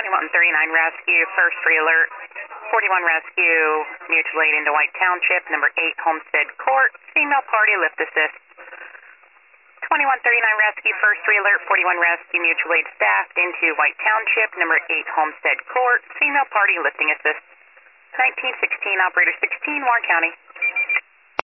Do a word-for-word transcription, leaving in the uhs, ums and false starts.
twenty-one thirty-nine rescue, first re-alert. forty-one rescue, mutual aid into White Township, number eight Homestead Court, female party lift assist. twenty-one thirty-nine rescue, first re-alert. forty-one rescue, mutual aid staff into White Township, number eight Homestead Court, female party lifting assist. nineteen sixteen, operator sixteen, Warren County.